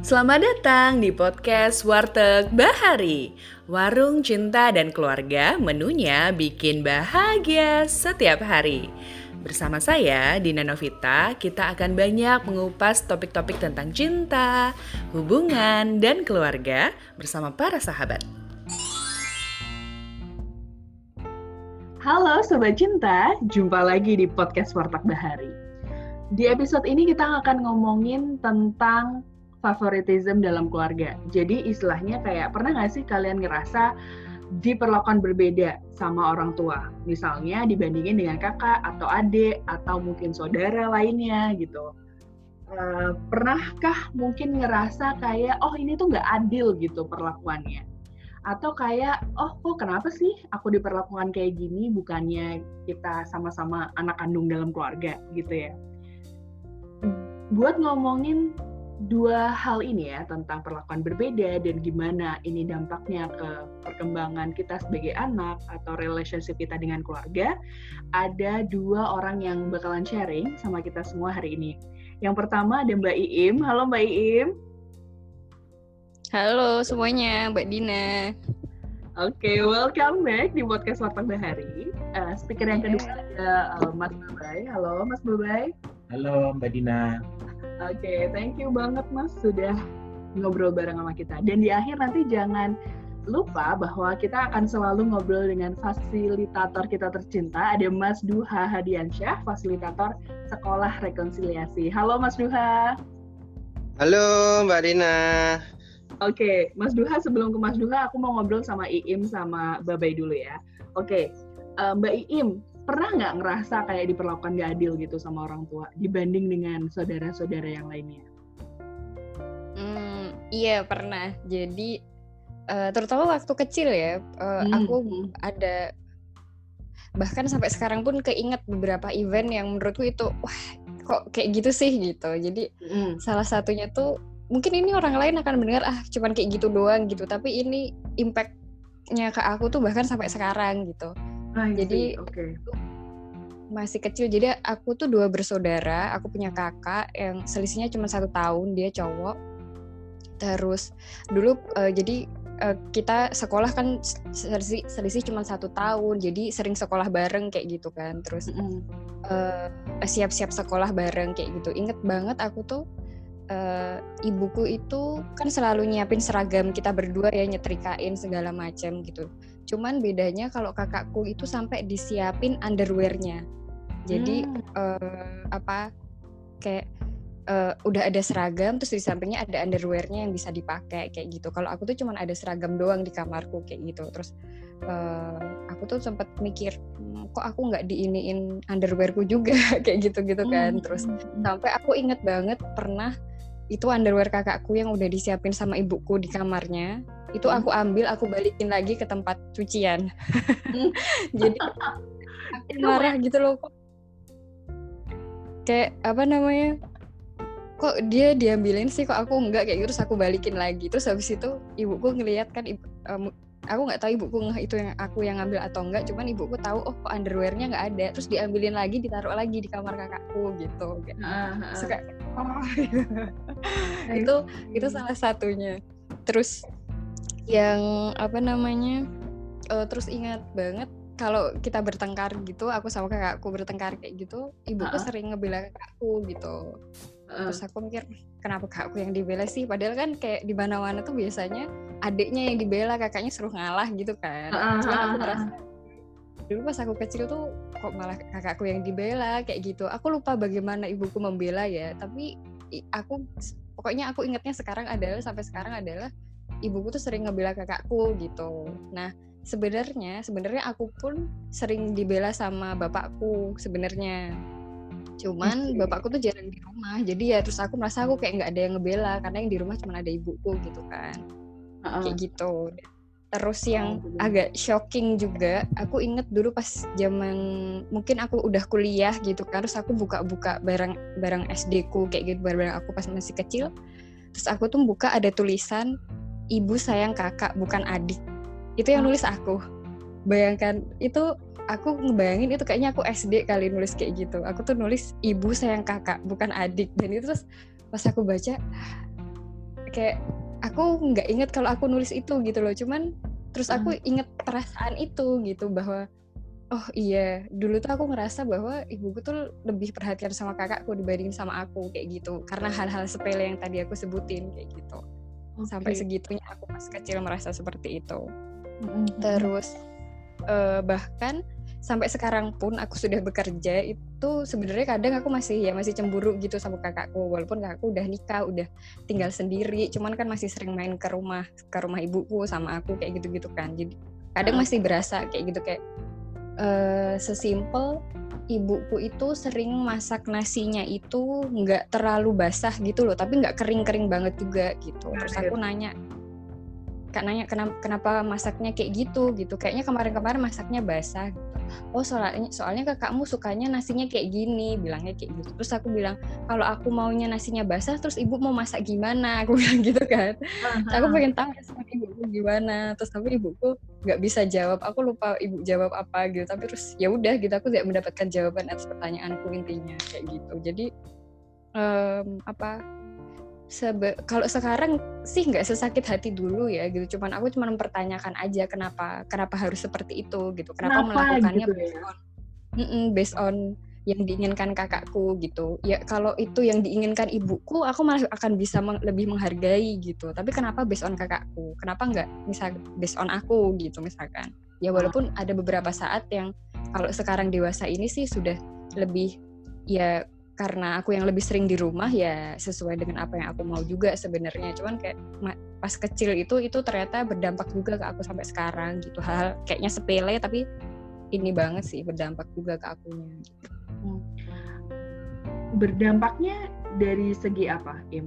Selamat datang di podcast Warteg Bahari. Warung cinta dan keluarga, menunya bikin bahagia setiap hari. Bersama saya, Dina Novita, kita akan banyak mengupas topik-topik tentang cinta, hubungan, dan keluarga bersama para sahabat. Halo Sobat Cinta, jumpa lagi di podcast Warteg Bahari. Di episode ini kita akan ngomongin tentang favoritism dalam keluarga. Jadi istilahnya kayak, pernah nggak sih kalian ngerasa diperlakukan berbeda sama orang tua? Misalnya dibandingin dengan kakak atau adik atau mungkin saudara lainnya gitu. Pernahkah mungkin ngerasa kayak, oh ini tuh nggak adil gitu perlakuannya? Atau kayak, oh kok kenapa sih aku diperlakukan kayak gini, bukannya kita sama-sama anak kandung dalam keluarga gitu ya. Buat ngomongin dua hal ini ya, tentang perlakuan berbeda dan gimana ini dampaknya ke perkembangan kita sebagai anak atau relationship kita dengan keluarga, ada dua orang yang bakalan sharing sama kita semua hari ini. Yang pertama ada Mbak Iim. Halo Mbak Iim. Halo semuanya, Mbak Dina. Oke, welcome back di podcast Warteg Bahari. Speaker yang kedua ada Mas Babai. Halo Mas Babai. Halo Mbak Dina. Oke, thank you banget Mas sudah ngobrol bareng sama kita. Dan di akhir nanti jangan lupa bahwa kita akan selalu ngobrol dengan fasilitator kita tercinta, ada Mas Duha Hadiansyah, fasilitator Sekolah Rekonsiliasi. Halo Mas Duha. Halo Mbak Dina. Oke, Mas Duha, sebelum ke Mas Duha, aku mau ngobrol sama Iim sama Babai dulu ya. Oke, Mbak Iim, pernah nggak ngerasa kayak diperlakukan gak adil gitu sama orang tua dibanding dengan saudara-saudara yang lainnya? Iya pernah. Jadi terutama waktu kecil ya, aku ada, bahkan sampai sekarang pun keinget beberapa event yang menurutku itu wah kok kayak gitu sih gitu. Jadi salah satunya tuh mungkin ini orang lain akan mendengar cuman kayak gitu doang gitu, tapi ini impact-nya ke aku tuh bahkan sampai sekarang gitu. Jadi masih kecil, jadi aku tuh 2 bersaudara, aku punya kakak yang selisihnya cuma 1 tahun, dia cowok. Terus dulu jadi kita sekolah kan selisih cuma 1 tahun, jadi sering sekolah bareng kayak gitu kan. Terus siap-siap sekolah bareng kayak gitu. Ingat banget aku tuh ibuku itu kan selalu nyiapin seragam kita berdua ya, nyetrikain segala macam gitu. Cuman bedanya kalau kakakku itu sampai disiapin underwear-nya. Jadi kayak udah ada seragam, terus di sampingnya ada underwear-nya yang bisa dipakai kayak gitu. Kalau aku tuh cuman ada seragam doang di kamarku kayak gitu. Terus aku tuh sempat mikir, kok aku nggak diiniin underwearku juga kayak gitu-gitu kan. Terus sampai aku inget banget pernah itu underwear kakakku yang udah disiapin sama ibuku di kamarnya, itu aku ambil, aku balikin lagi ke tempat cucian. Jadi aku marah gitu loh, kayak apa namanya, kok dia diambilin sih, kok aku enggak kayak gitu. Terus aku balikin lagi. Terus habis itu ibuku ngelihat kan, aku nggak tahu ibuku itu yang aku yang ngambil atau enggak, cuman ibuku tahu, oh kok underwearnya nggak ada, terus diambilin lagi, ditaruh lagi di kamar kakakku gitu. Suka itu salah satunya. Terus yang apa namanya, terus ingat banget kalau kita bertengkar gitu, aku sama kakakku bertengkar kayak gitu, ibuku sering ngebela kakakku gitu. Terus aku mikir, kenapa kakakku yang dibela sih? Padahal kan kayak di mana-mana tuh biasanya adiknya yang dibela, kakaknya suruh ngalah gitu kan. Cuman aku merasa dulu pas aku kecil tuh kok malah kakakku yang dibela kayak gitu. Aku lupa bagaimana ibuku membela ya, tapi pokoknya aku ingatnya sampai sekarang adalah ibuku tuh sering ngebela kakakku gitu. Nah, sebenarnya aku pun sering dibela sama bapakku sebenarnya. Cuman bapakku tuh jarang di rumah, jadi ya terus aku merasa aku kayak nggak ada yang ngebela karena yang di rumah cuma ada ibuku gitu kan. Kayak gitu. Terus yang agak shocking juga, aku inget dulu pas zaman mungkin aku udah kuliah gitu kan, terus aku buka-buka barang SD ku kayak gitu, barang aku pas masih kecil. Terus aku tuh buka, ada tulisan ibu sayang kakak bukan adik. Itu yang nulis aku. Bayangkan itu, aku ngebayangin itu kayaknya aku SD kali nulis kayak gitu. Aku tuh nulis ibu sayang kakak bukan adik. Dan itu terus pas aku baca kayak aku nggak inget kalau aku nulis itu gitu loh, cuman terus aku inget perasaan itu gitu, bahwa oh iya dulu tuh aku ngerasa bahwa ibuku tuh lebih perhatian sama kakakku dibanding sama aku kayak gitu, karena hal-hal sepele yang tadi aku sebutin kayak gitu. Sampai segitunya aku pas kecil merasa seperti itu. Terus bahkan sampai sekarang pun aku sudah bekerja itu sebenarnya kadang aku masih cemburu gitu sama kakakku, walaupun kakakku udah nikah, udah tinggal sendiri, cuman kan masih sering main ke rumah ibuku sama aku kayak gitu-gitu kan. Jadi kadang masih berasa kayak gitu, kayak sesimpel ibuku itu sering masak nasinya itu nggak terlalu basah gitu loh, tapi nggak kering-kering banget juga gitu. Terus aku nanya kenapa masaknya kayak gitu, kayaknya kemarin masaknya basah gitu. Oh soalnya kakakmu sukanya nasinya kayak gini, bilangnya kayak gitu. Terus aku bilang kalau aku maunya nasinya basah, terus ibu mau masak gimana, aku bilang gitu kan. Aku pengen tahu sama ibuku gimana, terus tapi ibuku nggak bisa jawab, aku lupa ibu jawab apa gitu. Tapi terus ya udah gitu, aku tidak mendapatkan jawaban atas pertanyaanku intinya kayak gitu. Jadi kalau sekarang sih nggak sesakit hati dulu ya gitu, aku cuma mempertanyakan aja kenapa harus seperti itu gitu, kenapa melakukannya gitu ya? Based on yang diinginkan kakakku gitu ya. Kalau itu yang diinginkan ibuku, aku malah akan bisa lebih menghargai gitu. Tapi kenapa based on kakakku, kenapa nggak misal based on aku gitu misalkan ya. Walaupun ada beberapa saat yang kalau sekarang dewasa ini sih sudah lebih ya, karena aku yang lebih sering di rumah ya sesuai dengan apa yang aku mau juga sebenarnya. Cuman kayak pas kecil itu ternyata berdampak juga ke aku sampai sekarang gitu. Hal kayaknya sepele tapi ini banget sih, berdampak juga ke akunya gitu. Berdampaknya dari segi apa, Im?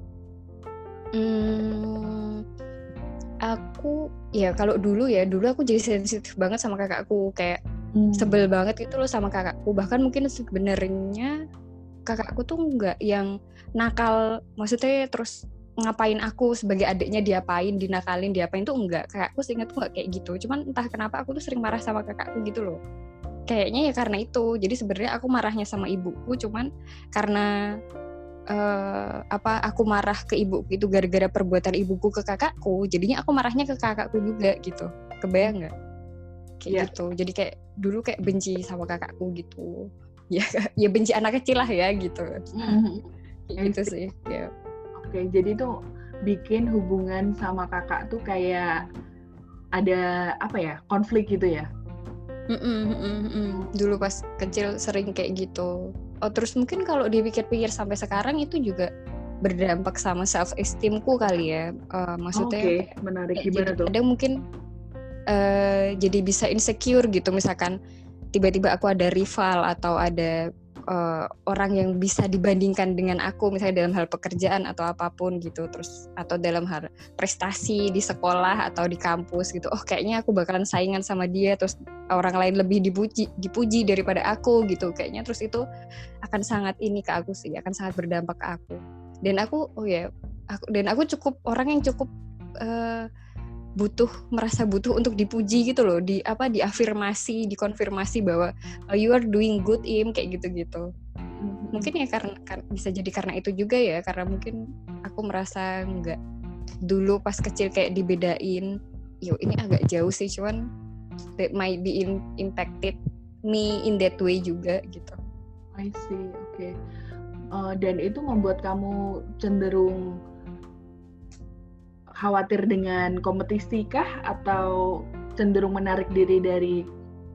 Aku ya kalau dulu aku jadi sensitif banget sama kakakku, kayak sebel banget gitu loh sama kakakku. Bahkan mungkin sebenarnya kakakku tuh nggak yang nakal, maksudnya terus ngapain aku sebagai adiknya dinakalin, diapain tuh enggak. Kakakku seingatku nggak kayak gitu. Cuman entah kenapa aku tuh sering marah sama kakakku gitu loh. Kayaknya ya karena itu. Jadi sebenarnya aku marahnya sama ibuku, cuman karena aku marah ke ibuku itu gara-gara perbuatan ibuku ke kakakku, jadinya aku marahnya ke kakakku juga gitu. Kebayang nggak? Kayak gitu. Jadi kayak dulu kayak benci sama kakakku gitu. Ya benci anak kecil lah ya gitu. Gitu sih ya. Oke, jadi tuh bikin hubungan sama kakak tuh kayak ada konflik gitu ya. Dulu pas kecil sering kayak gitu. Oh terus mungkin kalau dipikir-pikir sampai sekarang itu juga berdampak sama self esteemku kali ya. Maksudnya menarik, gimana tuh? Ada mungkin jadi bisa insecure gitu, misalkan tiba-tiba aku ada rival atau ada orang yang bisa dibandingkan dengan aku, misalnya dalam hal pekerjaan atau apapun gitu, terus atau dalam hal prestasi di sekolah atau di kampus gitu. Oh kayaknya aku bakalan saingan sama dia, terus orang lain lebih dipuji daripada aku gitu kayaknya. Terus itu akan sangat ini ke aku sih, akan sangat berdampak ke aku. Dan aku aku cukup orang yang cukup merasa butuh untuk dipuji gitu loh, diafirmasi, dikonfirmasi bahwa you are doing good Im, kayak gitu-gitu. Mungkin ya karena bisa jadi karena itu juga ya, karena mungkin aku merasa nggak dulu pas kecil kayak dibedain. Ini agak jauh sih, cuman that might be impacted me in that way juga gitu. I see, okay. Dan itu membuat kamu cenderung khawatir dengan kompetisi kah, atau cenderung menarik diri dari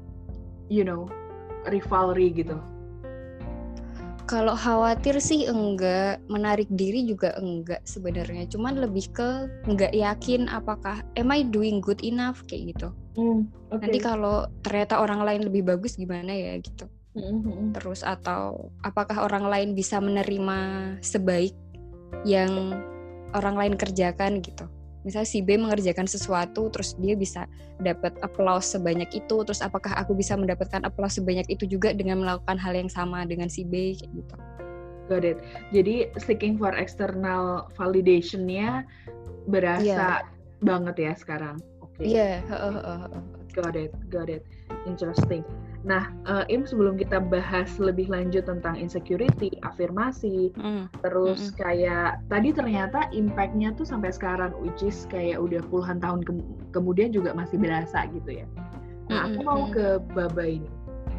rivalry gitu? Kalau khawatir sih enggak, menarik diri juga enggak sebenarnya. Cuman lebih ke enggak yakin apakah am I doing good enough kayak gitu. Okay. Nanti kalau ternyata orang lain lebih bagus gimana ya gitu. Terus atau apakah orang lain bisa menerima sebaik yang orang lain kerjakan gitu. Misalnya si B mengerjakan sesuatu, terus dia bisa dapat aplaus sebanyak itu, terus apakah aku bisa mendapatkan aplaus sebanyak itu juga dengan melakukan hal yang sama dengan si B kayak gitu. Got it. Jadi seeking for external validation-nya berasa banget ya sekarang. Oke. Iya. Got it. Interesting. Nah, Im, sebelum kita bahas lebih lanjut tentang insecurity, afirmasi, terus kayak tadi ternyata impact-nya tuh sampai sekarang, which is kayak udah puluhan tahun kemudian juga masih berasa gitu ya. Nah, aku mau ke Baba ini.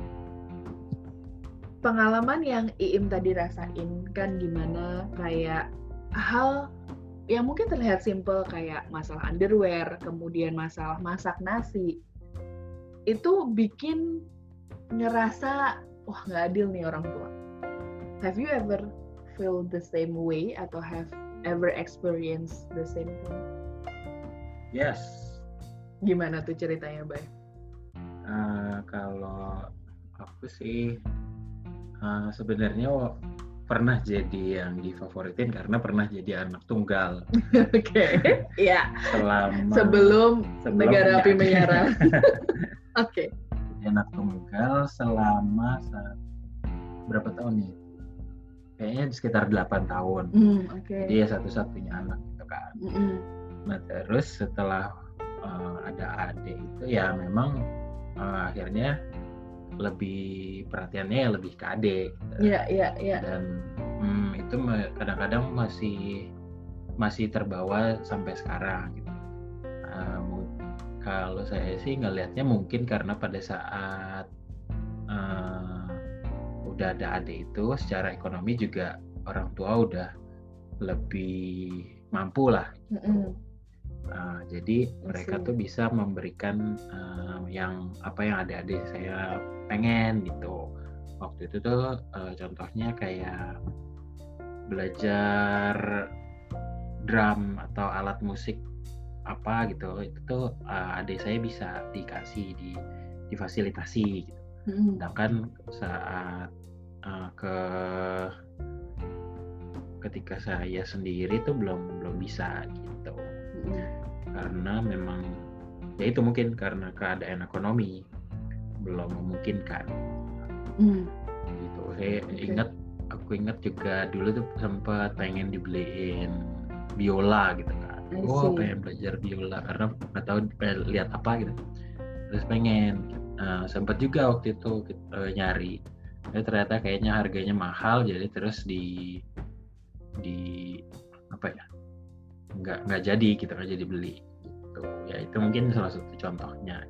Pengalaman yang Iim tadi rasain kan gimana, kayak hal yang mungkin terlihat simple kayak masalah underwear, kemudian masalah masak nasi, itu bikin ngerasa, wah nggak adil nih orang tua. Have you ever feel the same way atau have ever experienced the same thing? Yes. Gimana tuh ceritanya, Bay? Kalau aku sih sebenarnya pernah jadi yang difavoritin karena pernah jadi anak tunggal. Oke, iya. Sebelum negara api menyala. Oke. Anak tunggal selama berapa tahun nih? Kayaknya sekitar 8 tahun. Okay. Jadi ya satu-satunya anak gitu kan. Nah terus setelah ada adik itu ya memang akhirnya lebih perhatiannya lebih ke adik. Iya. Dan itu kadang-kadang masih terbawa sampai sekarang gitu. Kalau saya sih ngelihatnya mungkin karena pada saat udah ada adik itu secara ekonomi juga orang tua udah lebih mampu lah gitu. Jadi mereka tuh bisa memberikan yang adik-adik saya pengen gitu. Waktu itu tuh contohnya kayak belajar drum atau alat musik apa gitu, itu tuh adik saya bisa dikasih difasilitasi gitu. Sedangkan saat ketika saya sendiri tuh belum bisa gitu. Karena memang ya itu mungkin karena keadaan ekonomi belum memungkinkan. Gitu. Aku ingat juga dulu tuh sempat pengen dibeliin biola gitu kan. Pengen belajar biola karena nggak tahu lihat apa gitu. Terus pengen sempat juga waktu itu nyari. Tapi ternyata kayaknya harganya mahal, jadi terus nggak jadi gitu, nggak jadi beli gitu. Ya itu mungkin salah satu contohnya.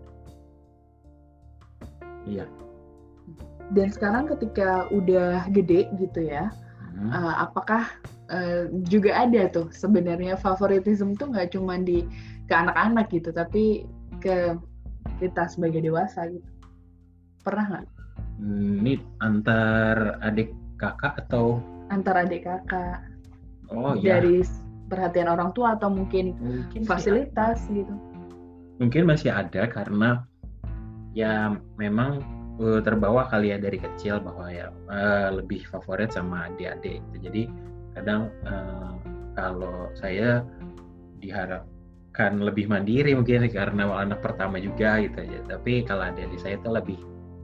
Iya. Dan sekarang ketika udah gede gitu ya, apakah juga ada tuh sebenarnya favoritism tuh nggak cuma ke anak-anak gitu, tapi ke kita sebagai dewasa gitu? Pernah nggak? Ini antar adik kakak atau? Antar adik kakak. Oh dari perhatian orang tua atau mungkin fasilitas gitu? Mungkin masih ada karena ya memang terbawa kali ya dari kecil bahwa ya lebih favorit sama adik-adik gitu. Jadi kadang kalau saya diharapkan lebih mandiri mungkin karena anak pertama juga gitu aja. Tapi kalau adik-adik saya itu lebih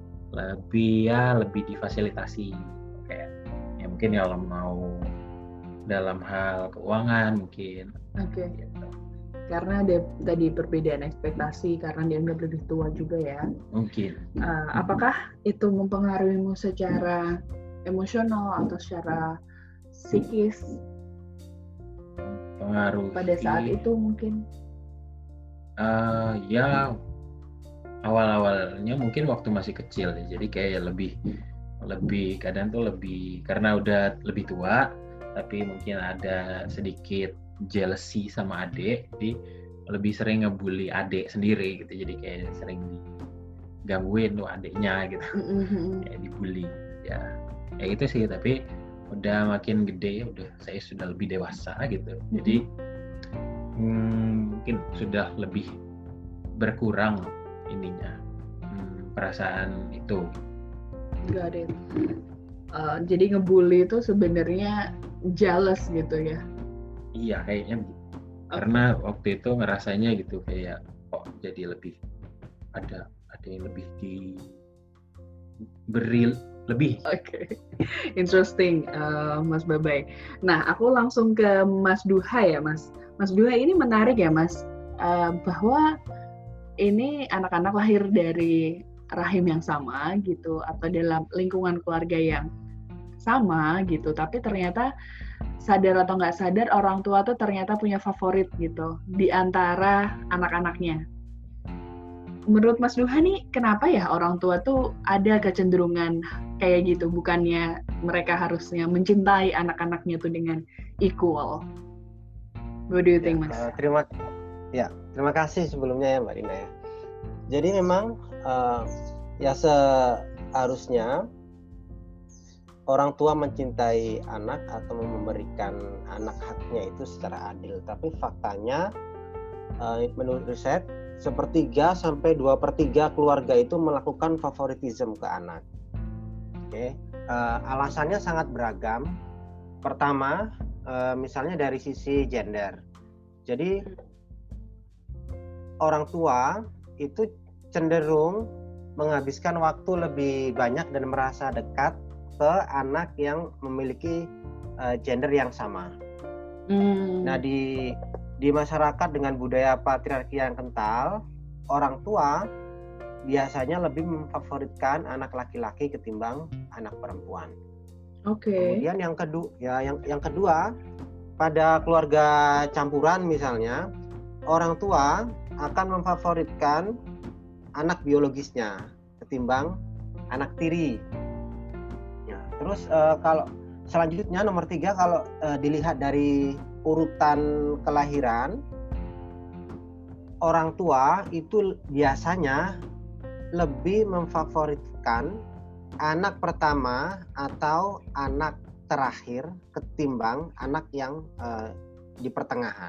difasilitasi kayak ya mungkin kalau mau dalam hal keuangan mungkin. Oke. Gitu. Karena ada tadi perbedaan ekspektasi karena dianggap lebih tua juga ya. Mungkin. Apakah itu mempengaruhimu secara emosional atau secara psikis? Pengaruh pada saat itu mungkin? Ya awal-awalnya mungkin waktu masih kecil, jadi kayak lebih kadang tuh lebih karena udah lebih tua, tapi mungkin ada sedikit jealousy sama adik, jadi lebih sering ngebully adik sendiri gitu, jadi kayak sering digangguin tuh adiknya gitu, kayak dibully ya itu sih. Tapi udah makin gede, saya sudah lebih dewasa gitu, jadi mungkin sudah lebih berkurang ininya perasaan itu. Got it. Jadi ngebully itu sebenarnya jealous gitu ya? Iya kayaknya begitu. Karena waktu itu ngerasanya gitu kayak jadi lebih ada yang lebih diberi lebih. Oke. Interesting, Mas Babay. Nah, aku langsung ke Mas Duha ya, Mas. Mas Duha ini menarik ya, Mas, bahwa ini anak-anak lahir dari rahim yang sama gitu atau dalam lingkungan keluarga yang sama gitu, tapi ternyata sadar atau nggak sadar orang tua tuh ternyata punya favorit gitu di antara anak-anaknya. Menurut Mas Duha nih, kenapa ya orang tua tuh ada kecenderungan kayak gitu? Bukannya mereka harusnya mencintai anak-anaknya tuh dengan equal? What do you think, Mas? Terima kasih sebelumnya ya Mbak Rina ya. Jadi memang ya seharusnya orang tua mencintai anak atau memberikan anak haknya itu secara adil. Tapi faktanya menurut riset 1/3 sampai 2/3 keluarga itu melakukan favoritisme ke anak. Alasannya sangat beragam. Pertama, misalnya dari sisi gender. Jadi orang tua itu cenderung menghabiskan waktu lebih banyak dan merasa dekat ke anak yang memiliki gender yang sama. Nah, di masyarakat dengan budaya patriarki yang kental, orang tua biasanya lebih memfavoritkan anak laki-laki ketimbang anak perempuan. Kemudian yang kedua, pada keluarga campuran misalnya, orang tua akan memfavoritkan anak biologisnya ketimbang anak tiri. Ya, terus kalau selanjutnya nomor 3, kalau dilihat dari urutan kelahiran, orang tua itu biasanya lebih memfavoritkan anak pertama atau anak terakhir ketimbang anak yang di pertengahan.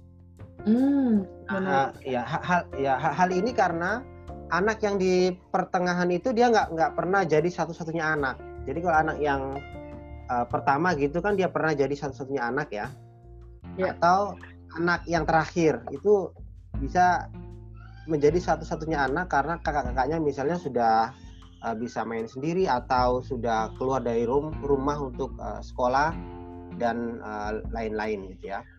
Hal ini karena anak yang di pertengahan itu dia nggak pernah jadi satu-satunya anak. Jadi kalau anak yang pertama gitu kan dia pernah jadi satu-satunya anak ya. Atau anak yang terakhir itu bisa menjadi satu-satunya anak karena kakak-kakaknya misalnya sudah bisa main sendiri atau sudah keluar dari rumah untuk sekolah dan lain-lain gitu ya.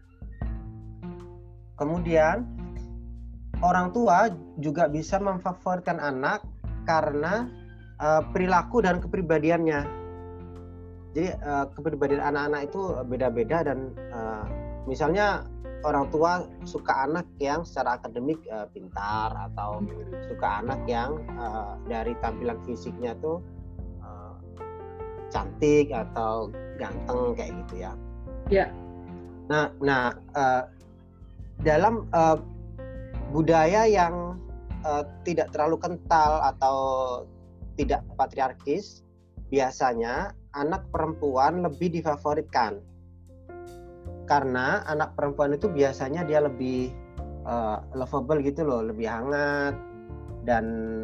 Kemudian orang tua juga bisa memfavoritkan anak karena perilaku dan kepribadiannya. Jadi kepribadian anak-anak itu beda-beda dan misalnya orang tua suka anak yang secara akademik pintar atau suka anak yang dari tampilan fisiknya tuh cantik atau ganteng kayak gitu ya. Ya. Nah, dalam budaya yang tidak terlalu kental atau tidak patriarkis, biasanya anak perempuan lebih difavoritkan. Karena anak perempuan itu biasanya dia lebih lovable gitu loh, lebih hangat dan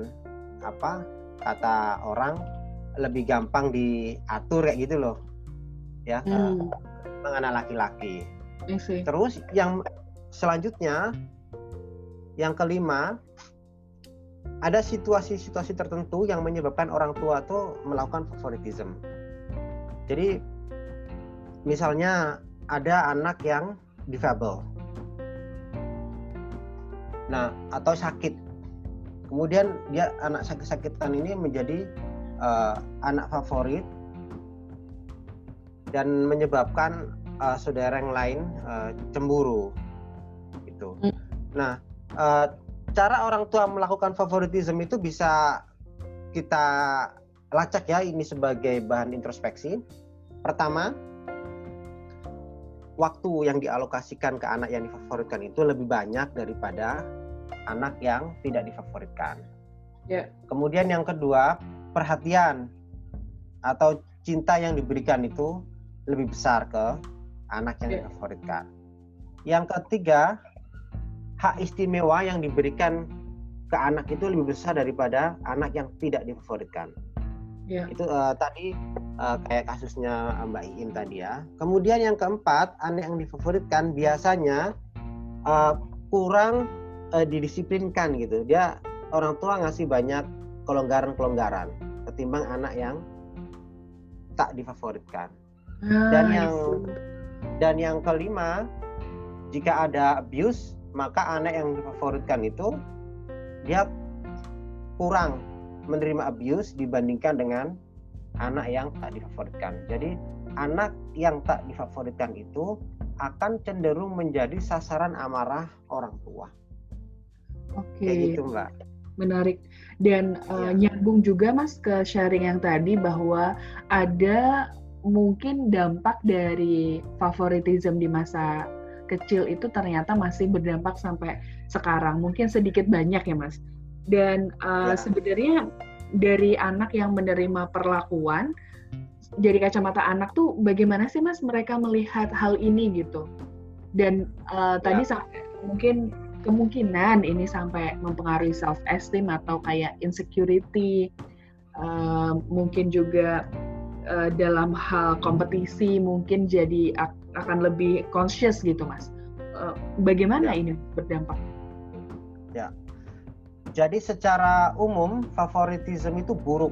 kata orang lebih gampang diatur kayak gitu loh. Ya, anak laki-laki. Terus yang selanjutnya, yang kelima, ada situasi-situasi tertentu yang menyebabkan orang tua tuh melakukan favoritism. Jadi misalnya ada anak yang difabel, nah atau sakit, kemudian dia anak sakit-sakitan ini menjadi anak favorit dan menyebabkan saudara yang lain cemburu gitu. Nah, cara orang tua melakukan favoritisme itu bisa kita lacak ya, ini sebagai bahan introspeksi. Pertama, waktu yang dialokasikan ke anak yang difavoritkan itu lebih banyak daripada anak yang tidak difavoritkan. Kemudian yang kedua, perhatian atau cinta yang diberikan itu lebih besar ke anak yang difavoritkan. Yang ketiga, hak istimewa yang diberikan ke anak itu lebih besar daripada anak yang tidak difavoritkan. Itu tadi kayak kasusnya Mbak Iin tadi ya. Kemudian yang keempat, anak yang difavoritkan biasanya kurang didisiplinkan gitu. Dia orang tua ngasih banyak kelonggaran-kelonggaran ketimbang anak yang tak difavoritkan. Dan yang kelima, jika ada abuse, maka anak yang difavoritkan itu dia kurang menerima abuse dibandingkan dengan anak yang tak difavoritkan. Jadi anak yang tak difavoritkan itu akan cenderung menjadi sasaran amarah orang tua. Oke. Kayak gitu, Mbak. Menarik. Dan nyambung juga Mas ke sharing yang tadi bahwa ada mungkin dampak dari favoritism di masa kecil itu ternyata masih berdampak sampai sekarang. Mungkin sedikit banyak ya Mas. Dan sebenarnya dari anak yang menerima perlakuan, dari kacamata anak tuh bagaimana sih Mas mereka melihat hal ini gitu? Dan tadi sampai mungkin kemungkinan ini sampai mempengaruhi self-esteem atau kayak insecurity, mungkin juga dalam hal kompetisi mungkin jadi akan lebih conscious gitu Mas. Bagaimana ini berdampak? Ya. Jadi secara umum favoritism itu buruk.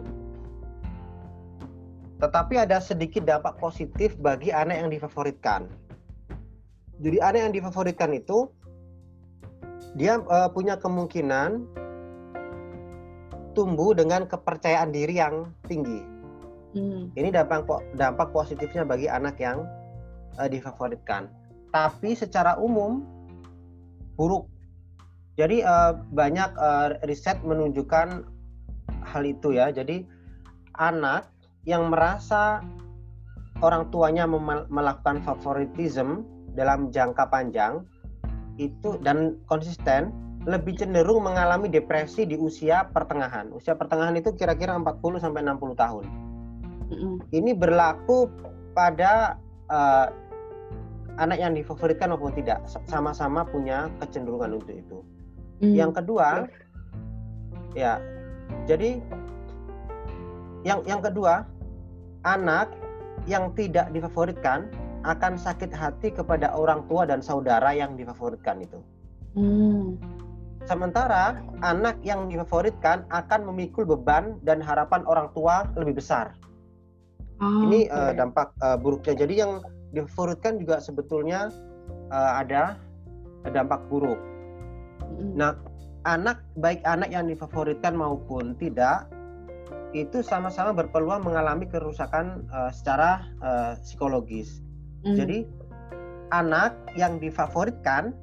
Tetapi ada sedikit dampak positif bagi anak yang difavoritkan. Jadi anak yang difavoritkan itu dia punya kemungkinan tumbuh dengan kepercayaan diri yang tinggi. Ini dampak positifnya bagi anak yang difavoritkan. Tapi secara umum buruk. Jadi banyak riset menunjukkan hal itu ya. Jadi anak yang merasa orang tuanya melakukan favoritism dalam jangka panjang itu dan konsisten lebih cenderung mengalami depresi di usia pertengahan. Usia pertengahan itu kira-kira 40 sampai 60 tahun. Ini berlaku pada anak yang difavoritkan maupun tidak, sama-sama punya kecenderungan untuk itu. Yang kedua, ya, jadi yang kedua, anak yang tidak difavoritkan akan sakit hati kepada orang tua dan saudara yang difavoritkan itu. Sementara anak yang difavoritkan akan memikul beban dan harapan orang tua lebih besar. Ini dampak buruknya. Jadi yang difavoritkan juga sebetulnya ada dampak buruk. Nah, baik anak yang difavoritkan maupun tidak, itu sama-sama berpeluang mengalami kerusakan secara psikologis. Jadi anak yang difavoritkan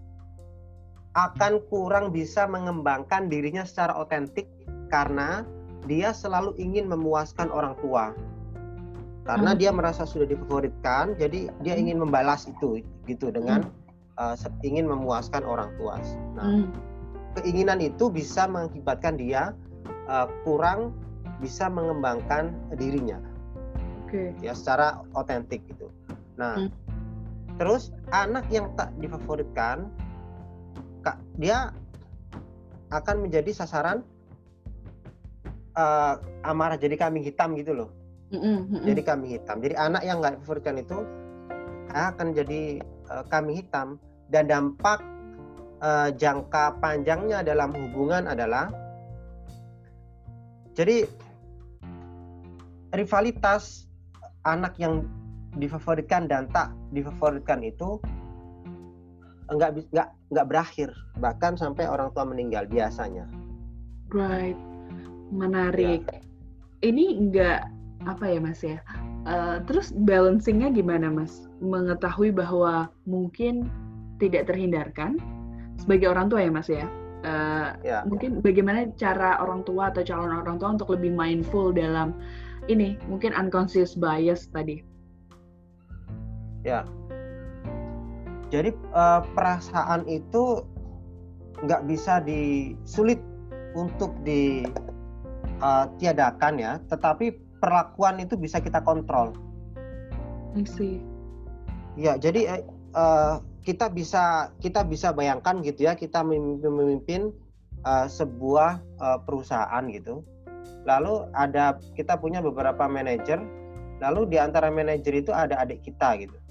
akan kurang bisa mengembangkan dirinya secara otentik karena dia selalu ingin memuaskan orang tua. Karena dia merasa sudah difavoritkan, jadi dia ingin membalas itu gitu dengan ingin memuaskan orang tua. Nah, keinginan itu bisa mengakibatkan dia kurang bisa mengembangkan dirinya, ya secara otentik gitu. Nah, terus anak yang tak difavoritkan, dia akan menjadi sasaran amarah, jadi kambing hitam gitu loh. Jadi kambing hitam. Jadi anak yang nggak difavoritkan itu akan jadi kambing hitam, dan dampak jangka panjangnya dalam hubungan adalah jadi rivalitas anak yang difavoritkan dan tak difavoritkan itu nggak berakhir, bahkan sampai orang tua meninggal biasanya. Right, menarik. Ya. Ini nggak apa ya Mas ya? Terus balancingnya gimana Mas? Mengetahui bahwa mungkin tidak terhindarkan sebagai orang tua ya Mas ya? Ya. Mungkin bagaimana cara orang tua atau calon orang tua untuk lebih mindful dalam ini, mungkin unconscious bias tadi. Ya, jadi perasaan itu nggak bisa sulit untuk ditiadakan ya, tetapi perlakuan itu bisa kita kontrol. I see. Ya, jadi kita bisa bayangkan gitu ya, kita memimpin sebuah perusahaan gitu. Lalu kita punya beberapa manajer, lalu di antara manajer itu ada adik kita gitu.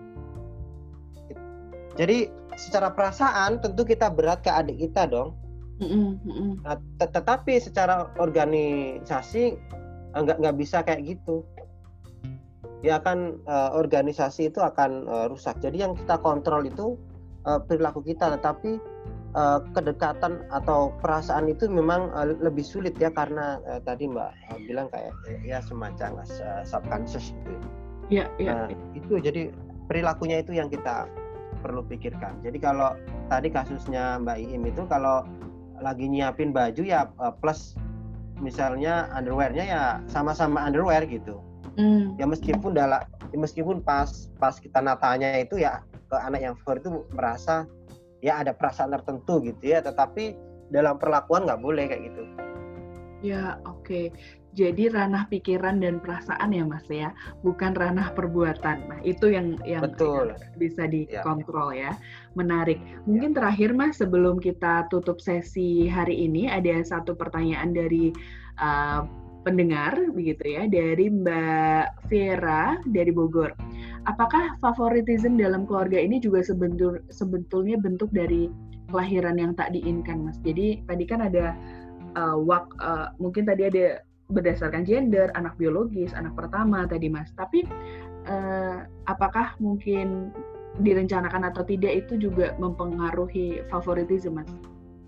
Jadi secara perasaan tentu kita berat ke adik kita dong. Nah, tetapi secara organisasi nggak bisa kayak gitu. Ya kan, organisasi itu akan rusak. Jadi yang kita kontrol itu perilaku kita, tetapi kedekatan atau perasaan itu memang lebih sulit ya, karena tadi Mbak bilang kayak ya semacam subconscious gitu. Iya. Itu jadi perilakunya itu yang kita perlu pikirkan. Jadi kalau tadi kasusnya Mbak Iim itu kalau lagi nyiapin baju ya plus misalnya underwear-nya ya sama-sama underwear gitu. Ya meskipun pas kita natanya itu ya ke anak yang favorit itu merasa ya ada perasaan tertentu gitu ya, tetapi dalam perlakuan nggak boleh kayak gitu. Ya, oke. Jadi ranah pikiran dan perasaan ya Mas ya, bukan ranah perbuatan. Nah, itu yang Betul. Bisa dikontrol ya. Menarik. Mungkin terakhir Mas, sebelum kita tutup sesi hari ini, ada satu pertanyaan dari pendengar begitu ya, dari Mbak Vera dari Bogor. Apakah favoritisme dalam keluarga ini juga sebetulnya bentuk dari kelahiran yang tak diinginkan, Mas? Jadi tadi kan ada mungkin tadi ada berdasarkan gender, anak biologis, anak pertama tadi, Mas. Tapi apakah mungkin direncanakan atau tidak itu juga mempengaruhi favoritisme, Mas?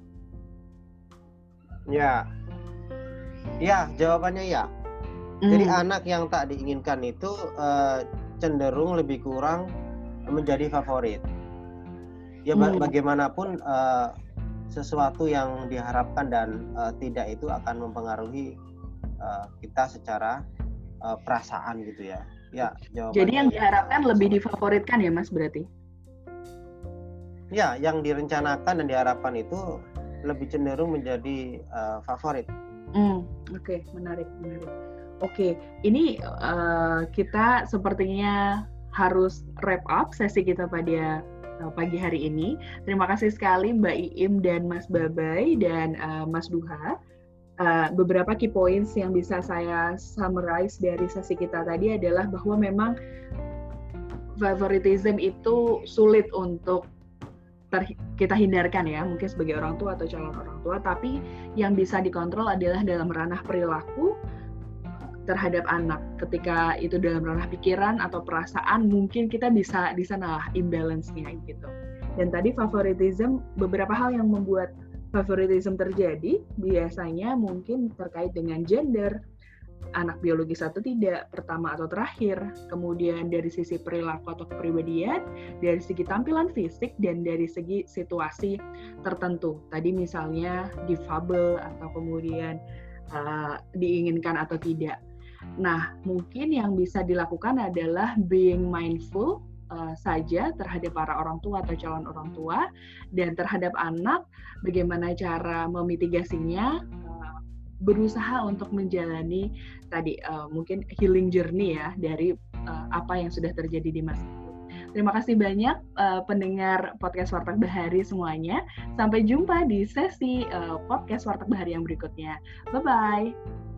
Ya, jawabannya ya. Jadi anak yang tak diinginkan itu cenderung lebih kurang menjadi favorit. Ya bagaimanapun sesuatu yang diharapkan dan tidak itu akan mempengaruhi kita secara perasaan gitu ya. Ya, jadi yang diharapkan lebih difavoritkan ya Mas berarti? Ya, yang direncanakan dan diharapkan itu lebih cenderung menjadi favorit. Oke, menarik. Oke, ini kita sepertinya harus wrap up sesi kita pada pagi hari ini. Terima kasih sekali Mbak Iim dan Mas Babai dan Mas Duha. Beberapa key points yang bisa saya summarize dari sesi kita tadi adalah bahwa memang favoritism itu sulit untuk kita hindarkan ya, mungkin sebagai orang tua atau calon orang tua, tapi yang bisa dikontrol adalah dalam ranah perilaku terhadap anak. Ketika itu dalam ranah pikiran atau perasaan, mungkin kita bisa di sana imbalance-nya gitu. Dan tadi favoritism, beberapa hal yang membuat favoritism terjadi biasanya mungkin terkait dengan gender, anak biologis atau tidak, pertama atau terakhir, kemudian dari sisi perilaku atau kepribadian, dari segi tampilan fisik, dan dari segi situasi tertentu. Tadi misalnya difabel atau kemudian diinginkan atau tidak. Nah, mungkin yang bisa dilakukan adalah being mindful saja terhadap para orang tua atau calon orang tua, dan terhadap anak, bagaimana cara memitigasinya, berusaha untuk menjalani tadi mungkin healing journey ya dari apa yang sudah terjadi di masa lalu. Terima kasih banyak pendengar podcast Warteg Bahari semuanya. Sampai jumpa di sesi podcast Warteg Bahari yang berikutnya. Bye-bye.